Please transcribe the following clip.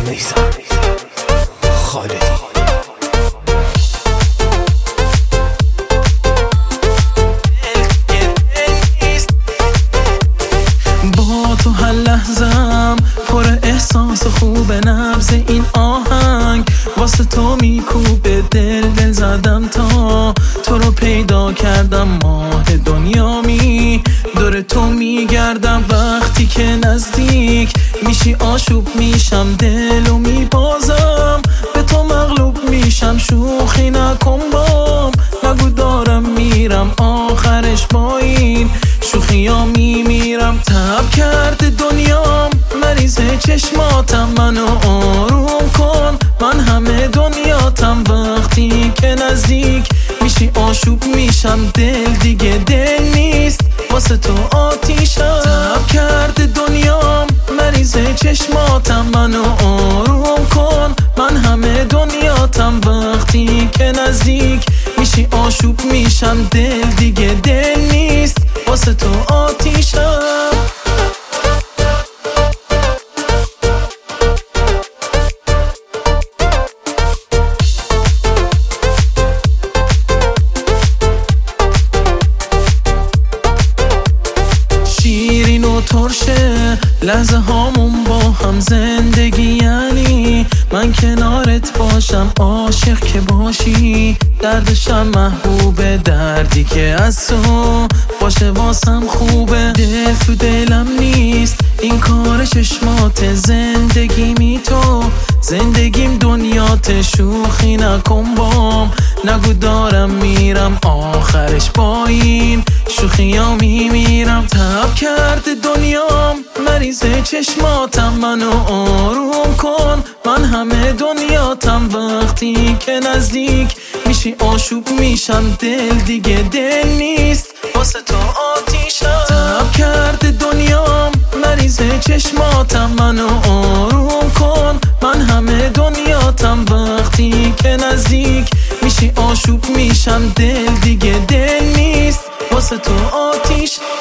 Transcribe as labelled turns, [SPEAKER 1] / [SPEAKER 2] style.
[SPEAKER 1] خالدی. با تو هر لحظم پر احساس خوب، نبض این آهنگ واسه تو میکوبه، دل زدم تا تو رو پیدا کردم، ماه دنیامی دور تو میگردم، وقتی که نزدیک میشی آشوب میشم، دلو میبازم به تو مغلوب میشم، شوخی نکن بام، نگو دارم میرم، آخرش با این شوخی ها میمیرم. تب کرده دنیام مریض چشماتم، منو آروم کن، من همه دنیاتم، وقتی که نزدیک میشی آشوب میشم، دل دیگه دل نیست واسه تو آتیشم. تب کرده دنیام مریض چشماتم، منو آروم کن، من همه دنیاتم، وقتی که نزدیک میشی آشوب میشم، دل دیگه دل نیست واسه تو آتیشم. شیرین و ترشه لحظه هامون با هم، زندگی یعنی من کنارت باشم، عاشق که باشی دردشم محبوبه، دردی که از تو باشه واسم خوبه، دل تو دلم نیست این کار چشمات، زندگیمی تو زندگیم دنیات، شوخی نکن بام، نگو دارم میرم، آخرش با این شوخی ها میمیرم. تب کرده دنیام مریض چشماتم، منو آروم کن، من همه دنیاتم، وقتی که نزدیک میشی آشوب میشم، دل دیگه دل نیست واسه تو آتیشم. تب کرده دنیام مریض چشماتم، منو آروم کن، من همه دنیاتم، وقتی که نزدیک میشی آشوب میشم، دل دیگه دل نیست واسه تو آتیش.